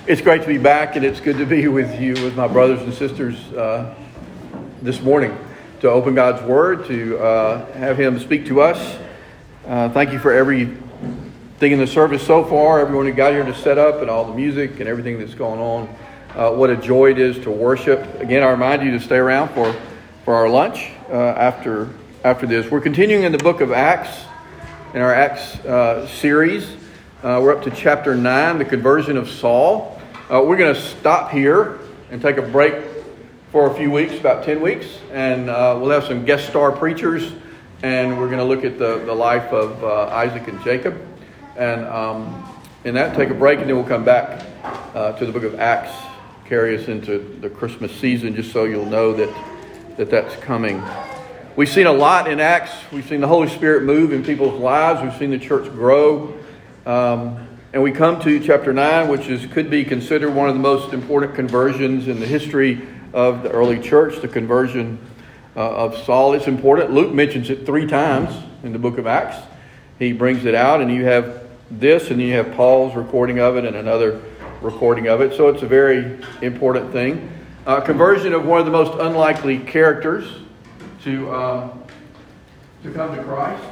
It's great to be back, and it's good to be with you, with my brothers and sisters this morning, to open God's Word, to have Him speak to us. Thank you for everything in the service so far, everyone who got here to set up, and all the music and everything that's going on. What a joy it is to worship. Again, I remind you to stay around for our lunch after this. We're continuing in the book of Acts, in our Acts series. We're up to chapter 9, the conversion of Saul. We're going to stop here and take a break for a few weeks, about 10 weeks, and we'll have some guest star preachers, and we're going to look at the life of Isaac and Jacob, and in that, take a break, and then we'll come back to the book of Acts, carry us into the Christmas season, just so you'll know that's coming. We've seen a lot in Acts. We've seen the Holy Spirit move in people's lives. We've seen the church grow. And we come to chapter 9, which could be considered one of the most important conversions in the history of the early church, the conversion of Saul. It's important. Luke mentions it 3 times in the book of Acts. He brings it out, and you have this, and you have Paul's recording of it and another recording of it. So it's a very important thing. Conversion of one of the most unlikely characters to come to Christ.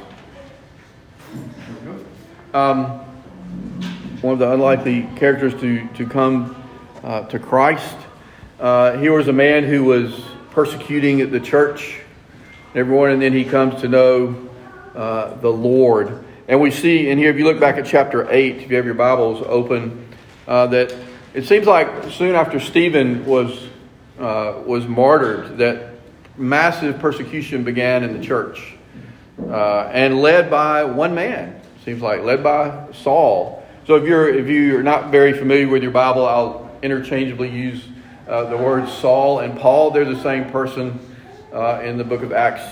One of the unlikely characters to come to Christ. Here was a man who was persecuting the church, everyone, and then he comes to know the Lord. And we see in here, if you look back at chapter 8, if you have your Bibles open, that it seems like soon after Stephen was martyred, that massive persecution began in the church, and led by one man. Seems like led by Saul. So if you're not very familiar with your Bible, I'll interchangeably use the words Saul and Paul. They're the same person in the book of Acts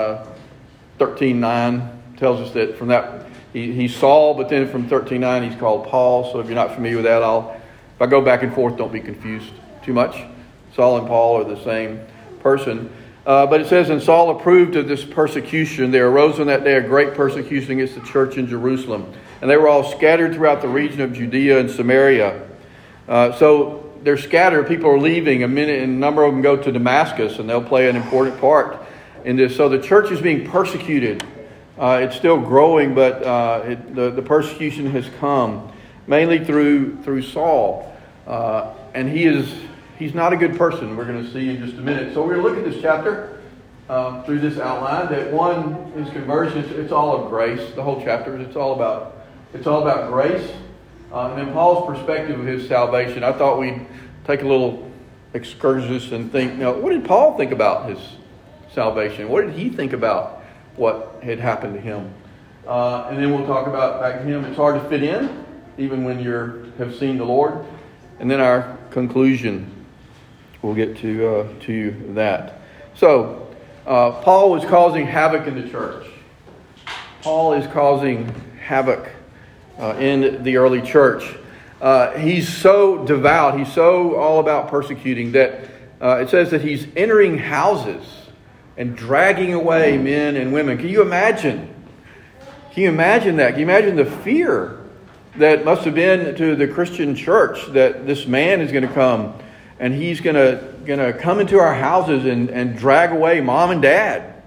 13:9 tells us that from that he's Saul, but then from 13:9 he's called Paul. So if you're not familiar with that, if I go back and forth, don't be confused too much. Saul and Paul are the same person. But it says, and Saul approved of this persecution. There arose on that day a great persecution against the church in Jerusalem. And they were all scattered throughout the region of Judea and Samaria. So they're scattered. People are leaving. And a number of them go to Damascus, and they'll play an important part in this. So the church is being persecuted. It's still growing, but the persecution has come, mainly through Saul. And he's not a good person. We're going to see in just a minute. So we're going to look at this chapter through this outline. That one is conversion. It's all of grace. The whole chapter. It's all about grace. And then Paul's perspective of his salvation. I thought we'd take a little excursus and think. What did Paul think about his salvation? What did he think about what had happened to him? And then we'll talk about back to him. It's hard to fit in, even when you have seen the Lord. And then our conclusion. We'll get to that. So, Paul was causing havoc in the church. Paul is causing havoc in the early church. He's so devout. He's so all about persecuting that it says that he's entering houses and dragging away men and women. Can you imagine? Can you imagine that? Can you imagine the fear that must have been to the Christian church that this man is going to come and he's going to come into our houses and drag away mom and dad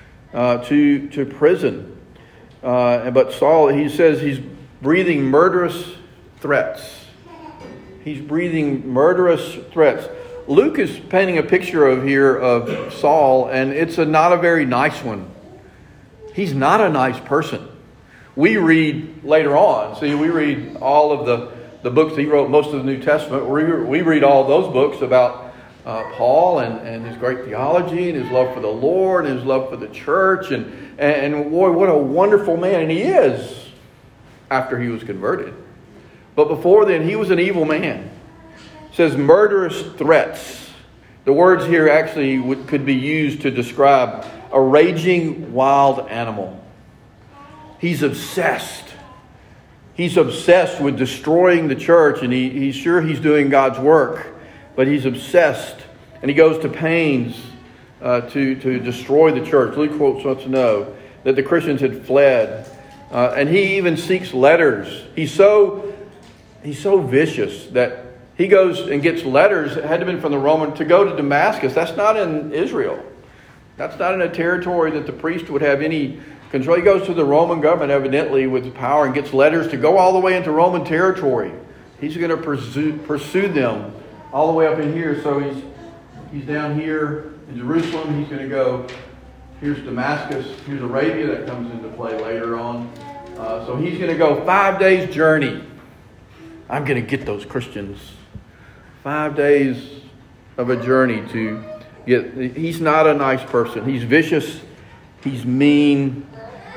to prison. But Saul, he says he's breathing murderous threats. He's breathing murderous threats. Luke is painting a picture of Saul, and it's not a very nice one. He's not a nice person. We read later on. See, we read all of the books. He wrote most of the New Testament. We read all those books about Paul and his great theology and his love for the Lord and his love for the church. And boy, what a wonderful man. And he is after he was converted. But before then, he was an evil man. It says murderous threats. The words here actually could be used to describe a raging wild animal. He's obsessed. He's obsessed with destroying the church, and he's sure he's doing God's work, but he's obsessed, and he goes to pains to destroy the church. Luke wants us to know that the Christians had fled, and he even seeks letters. He's so vicious that He goes and gets letters that had to have been from the Roman to go to Damascus. That's not in Israel. That's not in a territory that the priest would have any control. He goes to the Roman government, evidently, with power, and gets letters to go all the way into Roman territory. He's going to pursue them all the way up in here. So he's down here in Jerusalem. He's going to go. Here's Damascus. Here's Arabia. That comes into play later on. So he's going to go 5 days journey. I'm going to get those Christians. 5 days of a journey to get. He's not a nice person. He's vicious. He's mean.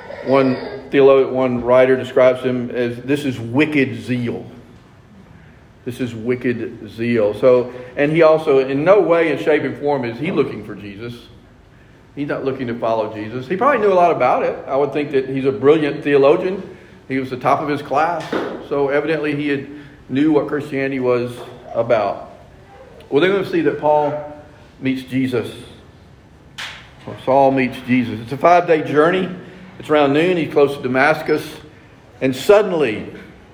One writer describes him as, this is wicked zeal. This is wicked zeal. So, and he also, in no way, in shape, and form, is he looking for Jesus. He's not looking to follow Jesus. He probably knew a lot about it. I would think that he's a brilliant theologian. He was the top of his class. So evidently he knew what Christianity was about. Well, they're going to see that Paul meets Jesus. Or Saul meets Jesus. It's a 5-day journey. It's around noon. He's close to Damascus. And suddenly,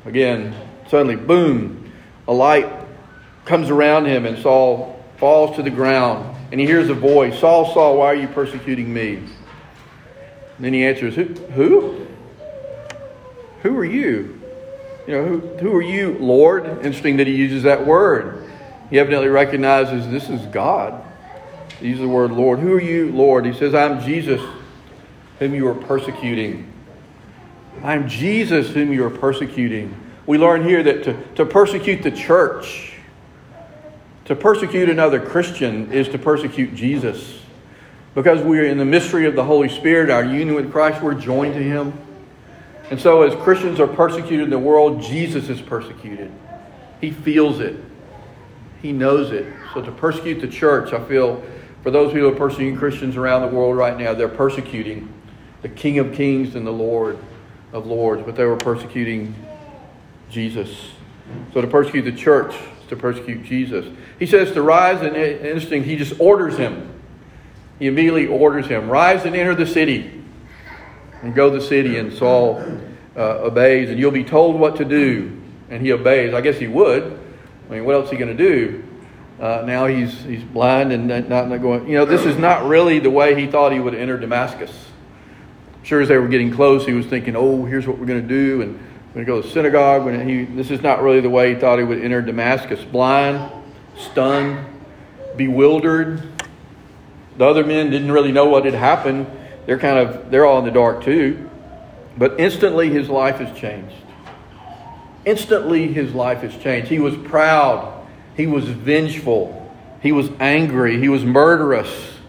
boom, a light comes around him, and Saul falls to the ground. And he hears a voice, Saul, Saul, why are you persecuting me? And then he answers, Who? Who are you? Who are you, Lord? Interesting that he uses that word. He evidently recognizes this is God. He uses the word Lord. Who are you, Lord? He says, I'm Jesus, whom you are persecuting. I'm Jesus, whom you are persecuting. We learn here that to persecute the church, to persecute another Christian, is to persecute Jesus. Because we are in the mystery of the Holy Spirit, our union with Christ, we're joined to Him. And so as Christians are persecuted in the world, Jesus is persecuted. He feels it. He knows it. So to persecute the church, I feel, for those who are persecuting Christians around the world right now, they're persecuting the King of Kings and the Lord of Lords. But they were persecuting Jesus. So to persecute the church is to persecute Jesus. He says to rise, and interesting, he just orders him. He immediately orders him, rise and enter the city. And go to the city, and Saul obeys, and you'll be told what to do. And he obeys. I guess he would. I mean, what else is he going to do? Now he's blind and not going. This is not really the way he thought he would enter Damascus. Sure, as they were getting close, he was thinking, "Oh, here's what we're going to do, and we're going to go to the synagogue." This is not really the way he thought he would enter Damascus. Blind, stunned, bewildered. The other men didn't really know what had happened. They're all in the dark too. But instantly his life has changed. Instantly his life has changed. He was proud. He was vengeful. He was angry. He was murderous.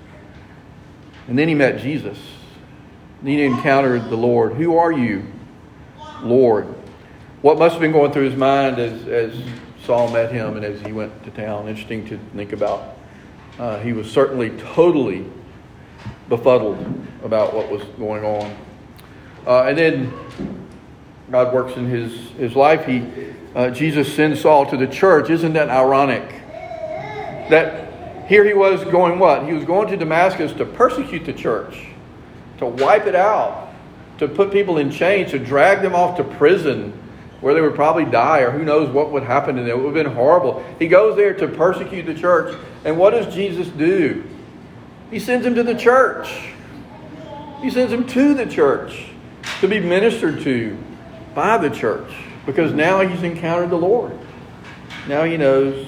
And then he met Jesus. Then he encountered the Lord. Who are you, Lord? What must have been going through his mind as Saul met him and as he went to town? Interesting to think about. He was certainly totally befuddled about what was going on. And then God works in his life. Jesus sends Saul to the church. Isn't that ironic? That here he was going what? He was going to Damascus to persecute the church, to wipe it out, to put people in chains, to drag them off to prison where they would probably die, or who knows what would happen to them. It would have been horrible. He goes there to persecute the church. And what does Jesus do? He sends him to the church. He sends him to the church to be ministered to by the church, because now he's encountered the Lord. Now he knows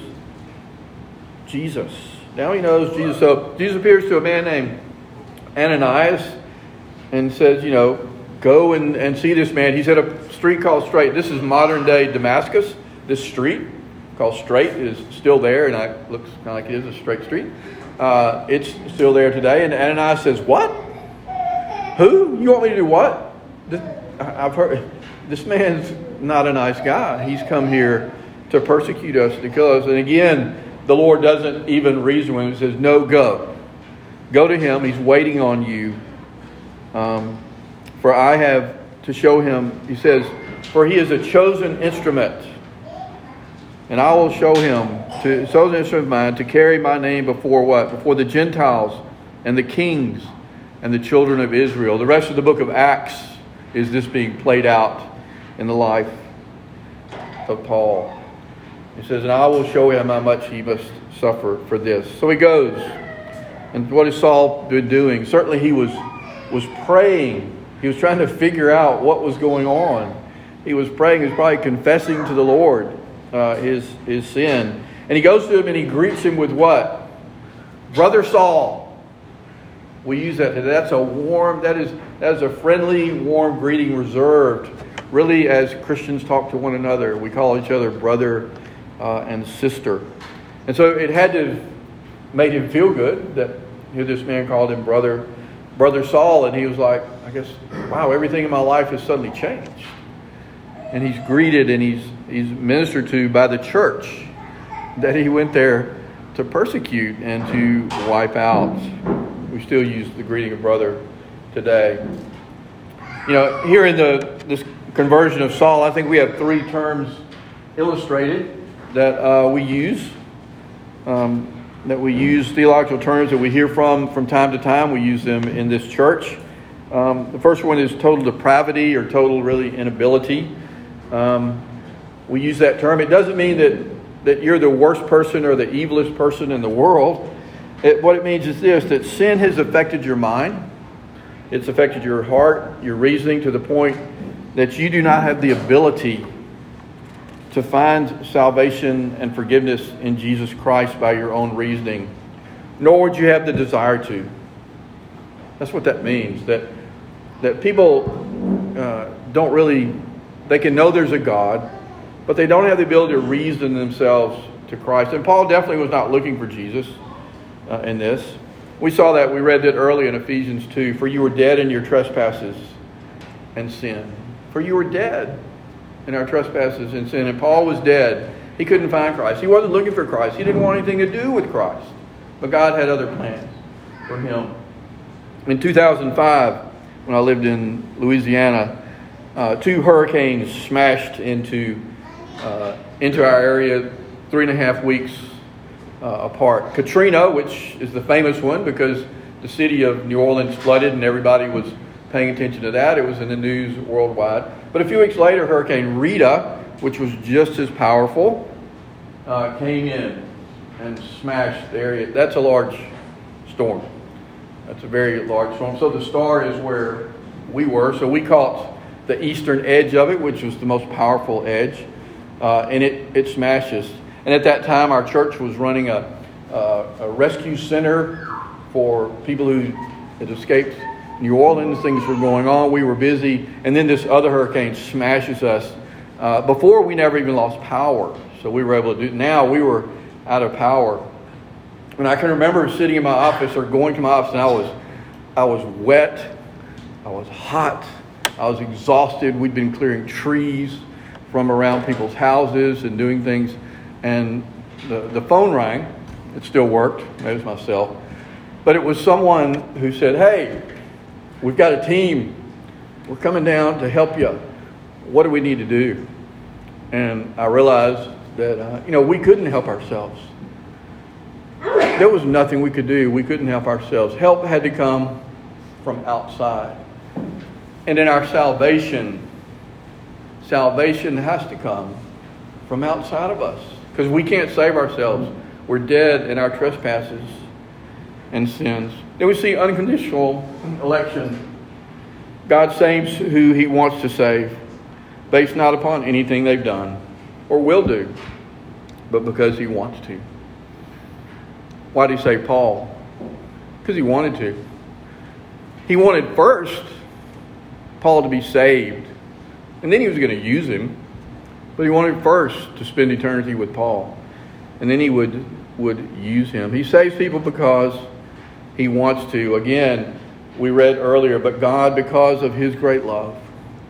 Jesus. Now he knows Jesus. So Jesus appears to a man named Ananias and says, go and see this man. He's at a street called Straight. This is modern day Damascus. This street called Straight is still there, and it looks kind of like it is a straight street. It's still there today. And Ananias says, what? Who? You want me to do what? I've heard this man's not a nice guy. He's come here to persecute us, to kill us. And again, the Lord doesn't even reason with him. He says, no, go. Go to him. He's waiting on you. For I have to show him, he says, for he is a chosen instrument. And I will show him, to chosen instrument of mine, to carry my name before what? Before the Gentiles and the kings and the children of Israel. The rest of the book of Acts is this being played out in the life of Paul. He says, and I will show him how much he must suffer for this. So he goes. And what has Saul been doing? Certainly he was praying. He was trying to figure out what was going on. He was praying. He was probably confessing to the Lord his sin. And he goes to him and he greets him with what? Brother Saul. We use that. That's a warm, that is a friendly, warm greeting reserved. Really, as Christians talk to one another, we call each other brother and sister. And so it had to have made him feel good that this man called him Brother Saul. And he was like, I guess, wow, everything in my life has suddenly changed. And he's greeted and he's ministered to by the church that he went there to persecute and to wipe out. We still use the greeting of brother today. You know, here in this conversion of Saul, I think we have three terms illustrated that we use. Theological terms that we hear from time to time. We use them in this church. The first one is total depravity or total really inability. We use that term. It doesn't mean that you're the worst person or the evilest person in the world. What it means is this, that sin has affected your mind. It's affected your heart, your reasoning, to the point that you do not have the ability to find salvation and forgiveness in Jesus Christ by your own reasoning, nor would you have the desire to. That's what that means, that people don't really, they can know there's a God, but they don't have the ability to reason themselves to Christ. And Paul definitely was not looking for Jesus in this. We saw that, we read that early in Ephesians 2. For you were dead in your trespasses and sin. For you were dead in our trespasses and sin. And Paul was dead. He couldn't find Christ. He wasn't looking for Christ. He didn't want anything to do with Christ. But God had other plans for him. In 2005, when I lived in Louisiana, 2 hurricanes smashed into our area 3.5 weeks apart. Katrina, which is the famous one because the city of New Orleans flooded and everybody was paying attention to that. It was in the news worldwide. But a few weeks later, Hurricane Rita, which was just as powerful, came in and smashed the area. That's a large storm. That's a very large storm. So the star is where we were. So we caught the eastern edge of it, which was the most powerful edge. And it smashes. And at that time, our church was running a rescue center for people who had escaped New Orleans. Things were going on. We were busy. And then this other hurricane smashes us. Before, we never even lost power. So we were able to do it. Now we were out of power. And I can remember sitting in my office or going to my office, and I was wet. I was hot. I was exhausted. We'd been clearing trees from around people's houses and doing things. And the phone rang. It still worked. It was myself. But it was someone who said, hey, we've got a team. We're coming down to help you. What do we need to do? And I realized that, we couldn't help ourselves. There was nothing we could do. We couldn't help ourselves. Help had to come from outside. And in our salvation has to come from outside of us. Because we can't save ourselves. We're dead in our trespasses and sins. Then we see unconditional election. God saves who he wants to save, based not upon anything they've done or will do, but because he wants to. Why did he save Paul? Because he wanted to. He wanted first Paul to be saved, and then he was going to use him. But he wanted first to spend eternity with Paul. And then he would use him. He saves people because he wants to. Again, we read earlier, but God, because of his great love,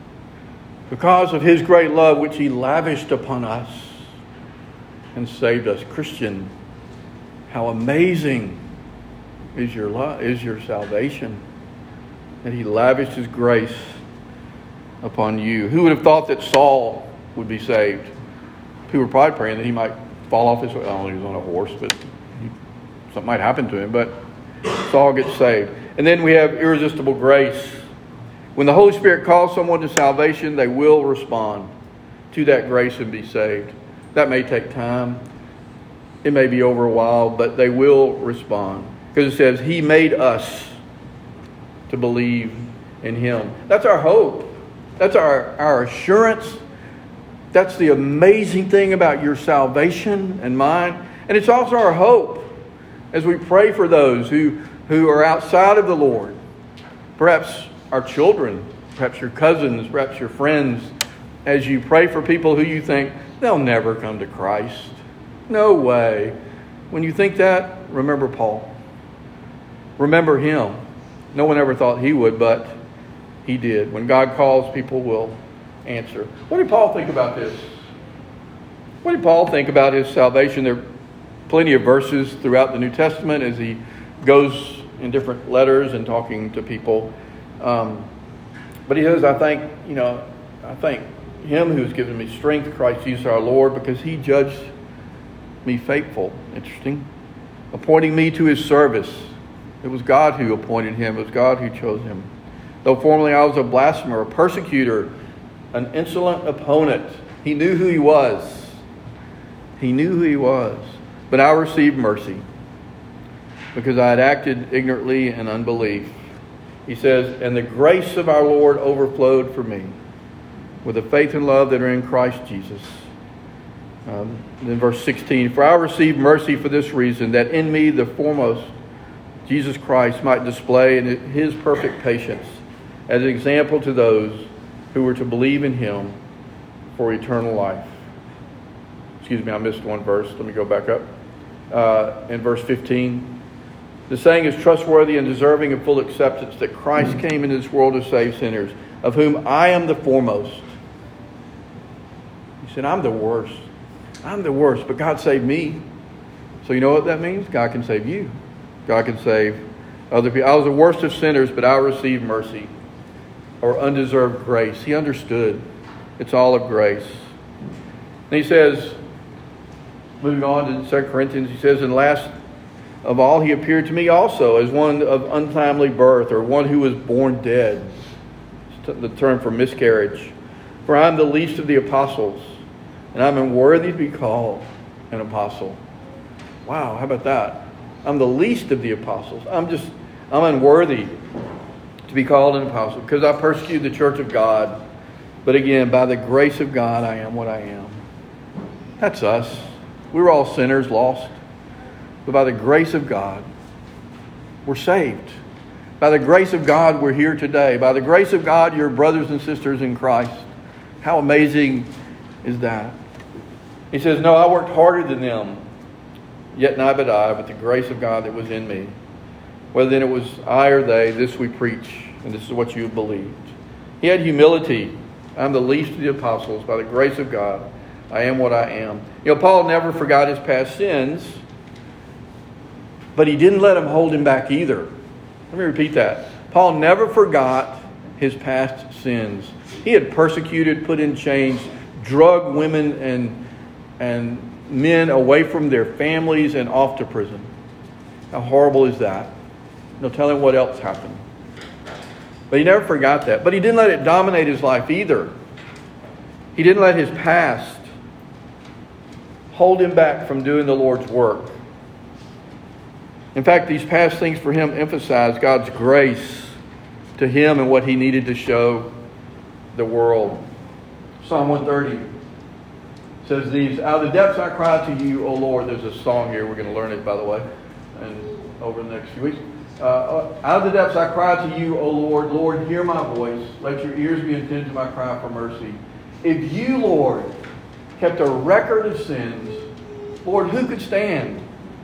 which he lavished upon us and saved us. Christian, how amazing is your love, is your salvation. That he lavished his grace upon you. Who would have thought that Saul would be saved? People were probably praying that he might fall off his horse. I don't know, he was on a horse, but something might happen to him. But Saul gets saved. And then we have irresistible grace. When the Holy Spirit calls someone to salvation, they will respond to that grace and be saved. That may take time. It may be over a while, but they will respond. Because it says, He made us to believe in Him. That's our hope. That's our assurance. That's the amazing thing about your salvation and mine. And it's also our hope as we pray for those who are outside of the Lord. Perhaps our children, perhaps your cousins, perhaps your friends, as you pray for people who you think, they'll never come to Christ. No way. When you think that, remember Paul. Remember him. No one ever thought he would, but he did. When God calls, people will answer. What did Paul think about this? What did Paul think about his salvation? There are plenty of verses throughout the New Testament as he goes in different letters and talking to people. But he says, I thank Him who has given me strength, Christ Jesus our Lord, because He judged me faithful. Interesting. Appointing me to His service. It was God who appointed him. It was God who chose him. Though formerly I was a blasphemer, a persecutor, an insolent opponent. He knew who he was. He knew who he was. But I received mercy because I had acted ignorantly in unbelief. He says, and the grace of our Lord overflowed for me with the faith and love that are in Christ Jesus. Then verse 16, for I received mercy for this reason, that in me the foremost Jesus Christ might display in His perfect patience as an example to those who were to believe in Him for eternal life. Excuse me, I missed one verse. Let me go back up. In verse 15, the saying is trustworthy and deserving of full acceptance that Christ came into this world to save sinners, of whom I am the foremost. He said, I'm the worst. I'm the worst, but God saved me. So you know what that means? God can save you. God can save other people. I was the worst of sinners, but I received mercy or undeserved grace. He understood. It's all of grace. And he says, moving on to 2 Corinthians, he says, and last of all, He appeared to me also as one of untimely birth, or one who was born dead. It's the term for miscarriage. For I am the least of the apostles, and I'm unworthy to be called an apostle. Wow, how about that? I'm the least of the apostles. I'm unworthy to be called an apostle because I persecuted the church of God. But again, by the grace of God, I am what I am. That's us. We were all sinners, lost. But by the grace of God, we're saved. By the grace of God, we're here today. By the grace of God, you're brothers and sisters in Christ. How amazing is that? He says, no, I worked harder than them. Yet not but I, but the grace of God that was in me. Whether then it was I or they, this we preach, and this is what you have believed. He had humility. I'm the least of the apostles. By the grace of God, I am what I am. You know, Paul never forgot his past sins, but he didn't let them hold him back either. Let me repeat that. Paul never forgot his past sins. He had persecuted, put in chains, drugged women and men away from their families and off to prison. How horrible is that? No telling what else happened. But he never forgot that. But he didn't let it dominate his life either. He didn't let his past hold him back from doing the Lord's work. In fact, these past things for him emphasize God's grace to him and what he needed to show the world. Psalm 130 says these, out of the depths I cry to you, O Lord. There's a song here. We're going to learn it, by the way, and over the next few weeks. Out of the depths I cry to you, O Lord. Lord, hear my voice. Let your ears be attentive to my cry for mercy. If you, Lord, kept a record of sins, Lord, who could stand?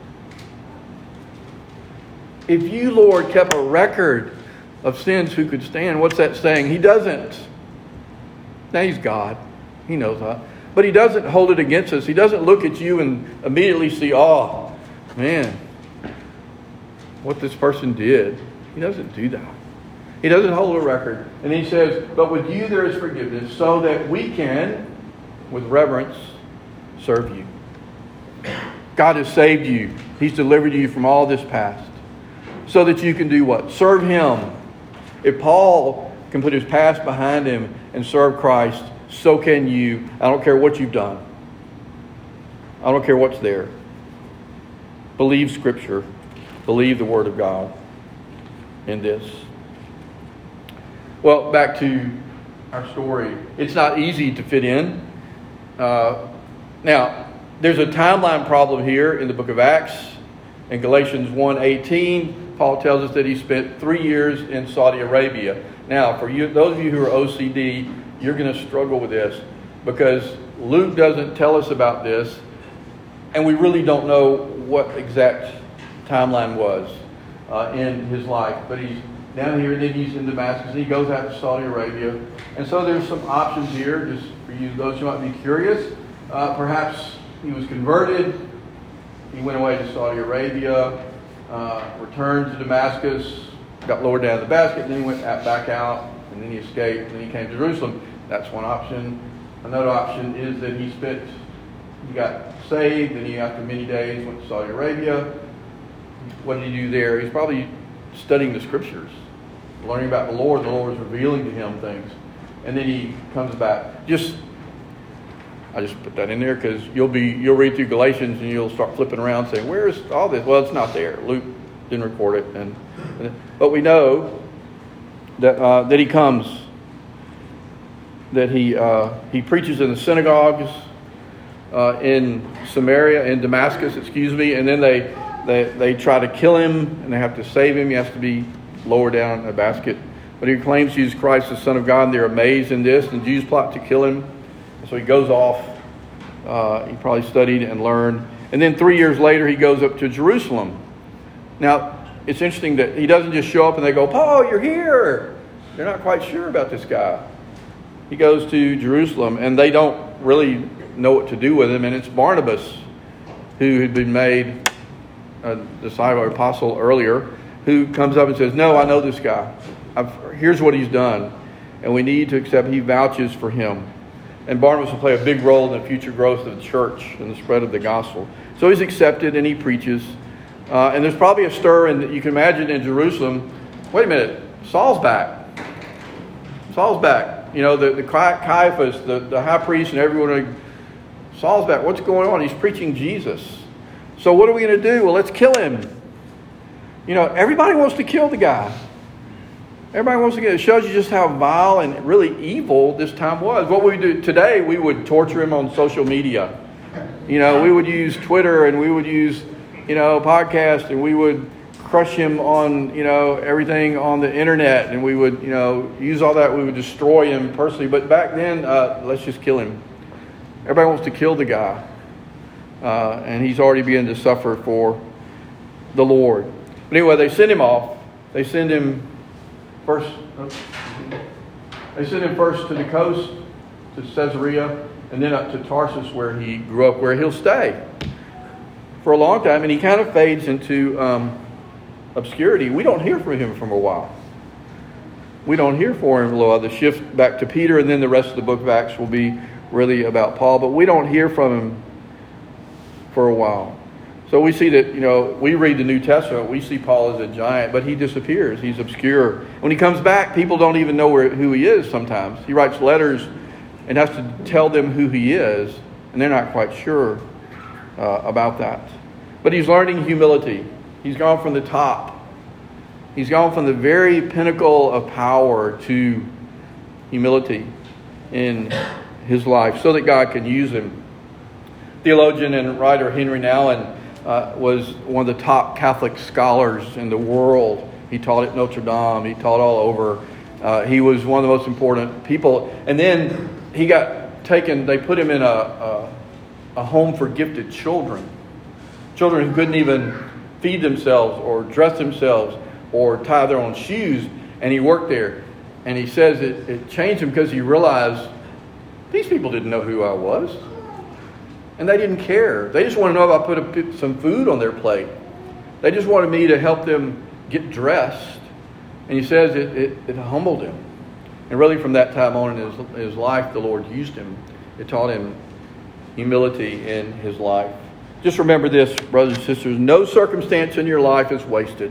If you, Lord, kept a record of sins, who could stand? What's that saying? He doesn't. Now He's God. He knows that. But He doesn't hold it against us. He doesn't look at you and immediately see, oh, man, what this person did. He doesn't do that. He doesn't hold a record. And He says, but with you there is forgiveness, so that we can, with reverence, serve you. God has saved you. He's delivered you from all this past, so that you can do what? Serve Him. If Paul can put his past behind him and serve Christ, so can you. I don't care what you've done. I don't care what's there. Believe Scripture. Believe the Word of God in this. Well, back to our story. It's not easy to fit in. Now, there's a timeline problem here in the book of Acts. In Galatians 1:18, Paul tells us that he spent 3 years in Saudi Arabia. Now, for you, those of you who are OCD, you're going to struggle with this because Luke doesn't tell us about this, and we really don't know what exact timeline was in his life. But he's down here, and then he's in Damascus, and he goes out to Saudi Arabia. And so there's some options here, just for you, those who might be curious. Perhaps he was converted. He went away to Saudi Arabia, returned to Damascus, got lowered down the basket, and then he went back out, and then he escaped, and then he came to Jerusalem. That's one option. Another option is that he got saved, and he, after many days, went to Saudi Arabia. What did he do there? He's probably studying the Scriptures, learning about the Lord. The Lord is revealing to him things. And then he comes back. I just put that in there because you'll read through Galatians and you'll start flipping around saying, where's all this? Well, it's not there. Luke didn't record it. But we know that he comes, that he preaches in the synagogues in Samaria, in Damascus, and then they try to kill him and they have to save him. He has to be lowered down in a basket. But he claims Jesus Christ, the Son of God, and they're amazed in this, and Jews plot to kill him. And so he goes off. He probably studied and learned. And then 3 years later, he goes up to Jerusalem. Now, it's interesting that he doesn't just show up and they go, Paul, you're here. They're not quite sure about this guy. He goes to Jerusalem, and they don't really know what to do with him. And it's Barnabas, who had been made a disciple or apostle earlier, who comes up and says, no, I know this guy. Here's what he's done. And we need to accept. He vouches for him. And Barnabas will play a big role in the future growth of the church and the spread of the gospel. So he's accepted and he preaches. And there's probably a stir, and you can imagine in Jerusalem, wait a minute, Saul's back. Saul's back. You know, the Caiaphas, the high priest and everyone, Saul's back. What's going on? He's preaching Jesus. So what are we going to do? Well, let's kill him. You know, everybody wants to kill the guy. Everybody wants to get it. It shows you just how vile and really evil this time was. What we do today, we would torture him on social media. You know, we would use Twitter and we would use, podcasts, and we would crush him on, everything on the internet, and we would, use all that. We would destroy him personally. But back then, let's just kill him. Everybody wants to kill the guy. And he's already beginning to suffer for the Lord. But anyway, they send him off. They send him first to the coast, to Caesarea, and then up to Tarsus, where he grew up, where he'll stay for a long time. And he kind of fades into obscurity. We don't hear from him for a while. We don't hear from him a little. The shift back to Peter, and then the rest of the book of Acts will be really about Paul. But we don't hear from him for a while. So we see that, we read the New Testament, we see Paul as a giant, but he disappears. He's obscure. When he comes back, people don't even know who he is sometimes. He writes letters and has to tell them who he is, and they're not quite sure about that. But he's learning humility. He's gone from the top. He's gone from the very pinnacle of power to humility in his life so that God can use him. Theologian and writer Henry Nouwen was one of the top Catholic scholars in the world. He taught at Notre Dame. He taught all over. He was one of the most important people. And then he got taken. They put him in a home for gifted children. Children who couldn't even feed themselves or dress themselves or tie their own shoes. And he worked there. And he says it changed him because he realized these people didn't know who I was. And they didn't care. They just wanted to know if I put some food on their plate. They just wanted me to help them get dressed. And he says it humbled him. And really from that time on in his life, the Lord used him. It taught him humility in his life. Just remember this, brothers and sisters. No circumstance in your life is wasted.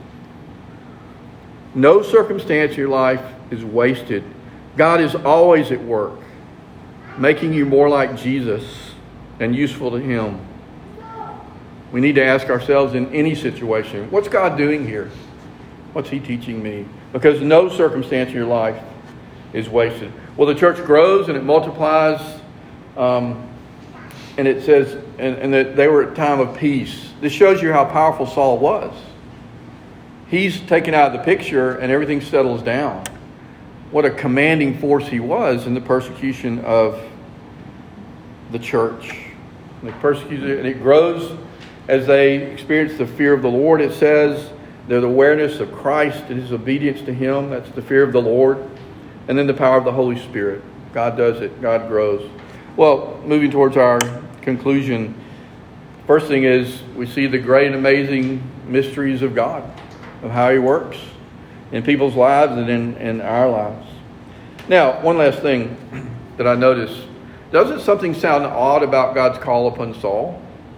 No circumstance in your life is wasted. God is always at work, making you more like Jesus and useful to Him. We need to ask ourselves in any situation, what's God doing here? What's He teaching me? Because no circumstance in your life is wasted. Well, the church grows and it multiplies, and it says, and that they were at a time of peace. This shows you how powerful Saul was. He's taken out of the picture and everything settles down. What a commanding force he was in the persecution of the church. And it grows as they experience the fear of the Lord. It says their awareness of Christ and His obedience to Him. That's the fear of the Lord. And then the power of the Holy Spirit. God does it. God grows. Well, moving towards our conclusion. First thing is we see the great and amazing mysteries of God, of how He works in people's lives and in our lives. Now, one last thing that I noticed. Doesn't something sound odd about God's call upon Saul?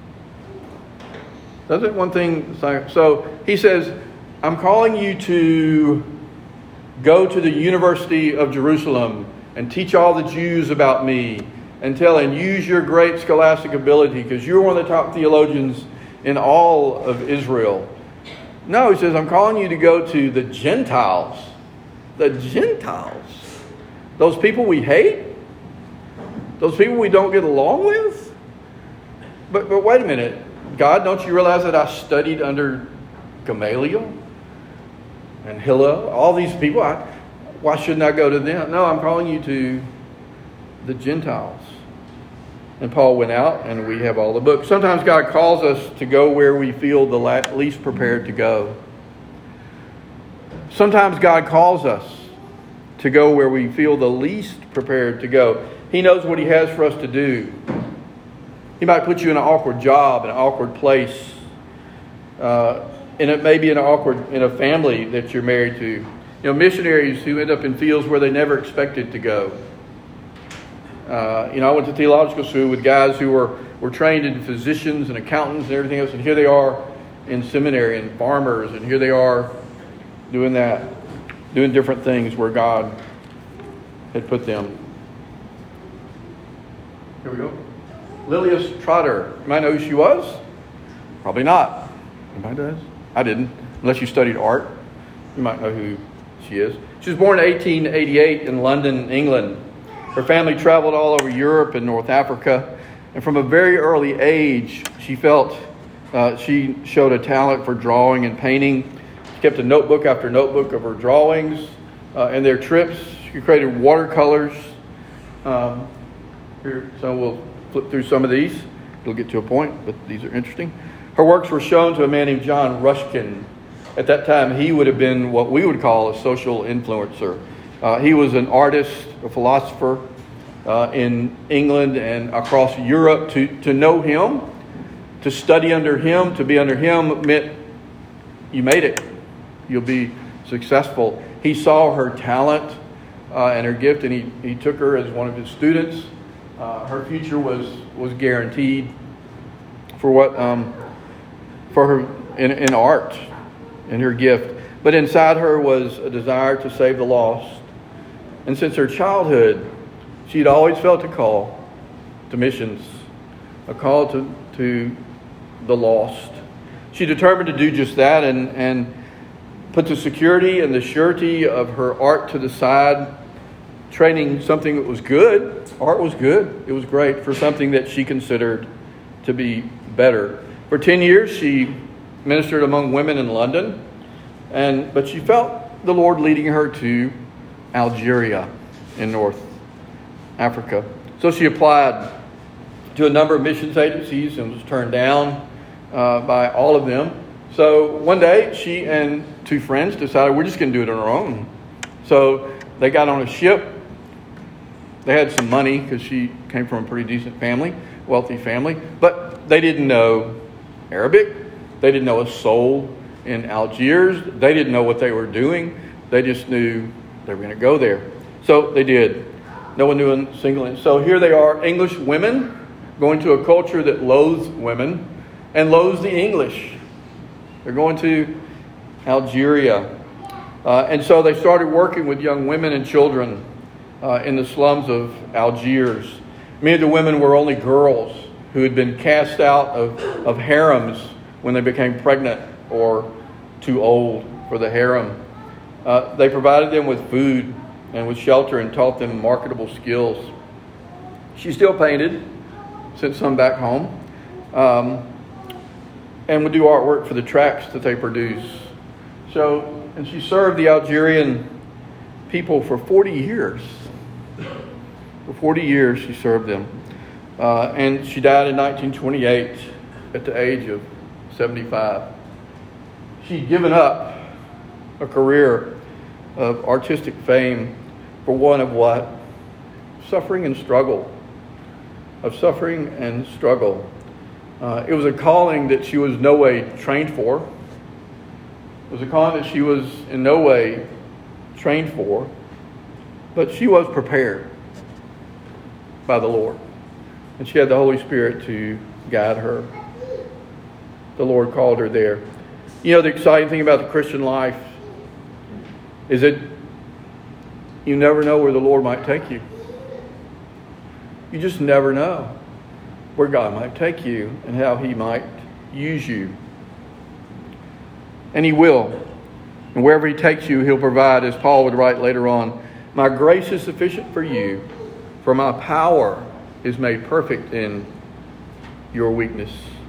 Doesn't one thing... So he says, I'm calling you to go to the University of Jerusalem and teach all the Jews about me and use your great scholastic ability because you're one of the top theologians in all of Israel. No, he says, I'm calling you to go to the Gentiles. The Gentiles. Those people we hate? Those people we don't get along with? But wait a minute. God, don't you realize that I studied under Gamaliel and Hillel? All these people, why shouldn't I go to them? No, I'm calling you to the Gentiles. And Paul went out, and we have all the books. Sometimes God calls us to go where we feel the least prepared to go. Sometimes God calls us to go where we feel the least prepared to go. He knows what He has for us to do. He might put you in an awkward job, in an awkward place. And it may be in a family that you're married to. You know, missionaries who end up in fields where they never expected to go. I went to theological school with guys who were trained in physicians and accountants and everything else. And here they are in seminary and farmers. And here they are doing different things where God had put them. Here we go. Lilias Trotter. You might know who she was? Probably not. Anybody does? I didn't. Unless you studied art. You might know who she is. She was born in 1888 in London, England. Her family traveled all over Europe and North Africa. And from a very early age, she felt she showed a talent for drawing and painting. She kept a notebook after notebook of her drawings and their trips. She created watercolors. Here, so we'll flip through some of these. It'll get to a point, but these are interesting. Her works were shown to a man named John Ruskin. At that time, he would have been what we would call a social influencer. He was an artist, a philosopher in England and across Europe. To know him, to study under him, to be under him meant you made it. You'll be successful. He saw her talent and her gift, and he took her as one of his students. Her future was guaranteed for her in art and her gift. But inside her was a desire to save the lost. And since her childhood, she'd always felt a call to missions, a call to the lost. She determined to do just that and put the security and the surety of her art to the side, trading something that was good. Art was good. It was great for something that she considered to be better. For 10 years, she ministered among women in London, but she felt the Lord leading her to Algeria in North Africa. So she applied to a number of missions agencies and was turned down by all of them. So one day, she and two friends decided we're just going to do it on our own. So they got on a ship. They had some money because she came from a pretty decent family, wealthy family. But they didn't know Arabic. They didn't know a soul in Algiers. They didn't know what they were doing. They just knew they were going to go there. So they did. No one knew a single. So here they are, English women going to a culture that loathes women and loathes the English. They're going to Algeria. And so they started working with young women and children in the slums of Algiers. Many of the women were only girls. who had been cast out of harems when they became pregnant or too old for the harem. They provided them with food and with shelter and taught them marketable skills. She still painted, sent some back home, and would do artwork for the tracts that they produce. And she served the Algerian people for 40 years. For 40 years she served them. And she died in 1928 at the age of 75. She'd given up a career of artistic fame for one of what? Suffering and struggle. Of suffering and struggle. It was a calling that she was no way trained for. It was a calling that she was in no way trained for. But she was prepared by the Lord. And she had the Holy Spirit to guide her. The Lord called her there. You know, the exciting thing about the Christian life is that you never know where the Lord might take you. You just never know where God might take you and how He might use you. And He will. And wherever He takes you, He'll provide, as Paul would write later on, "My grace is sufficient for you, for my power is made perfect in your weakness."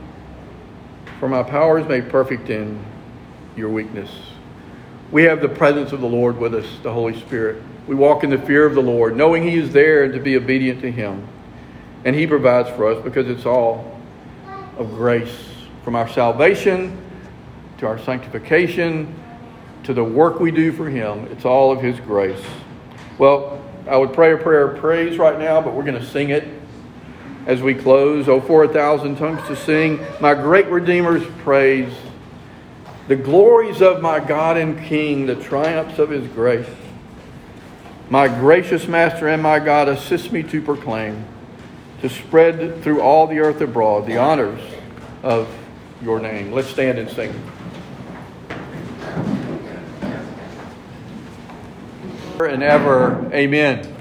For my power is made perfect in your weakness. We have the presence of the Lord with us, the Holy Spirit. We walk in the fear of the Lord, knowing He is there and to be obedient to Him. And He provides for us because it's all of grace. From our salvation to our sanctification to the work we do for Him, it's all of His grace. Well, I would pray a prayer of praise right now, but we're going to sing it as we close. Oh, for 1,000 tongues to sing my great Redeemer's praise, the glories of my God and King, the triumphs of His grace. My gracious Master and my God, assist me to proclaim, to spread through all the earth abroad the honors of your name. Let's stand and sing. And ever, amen.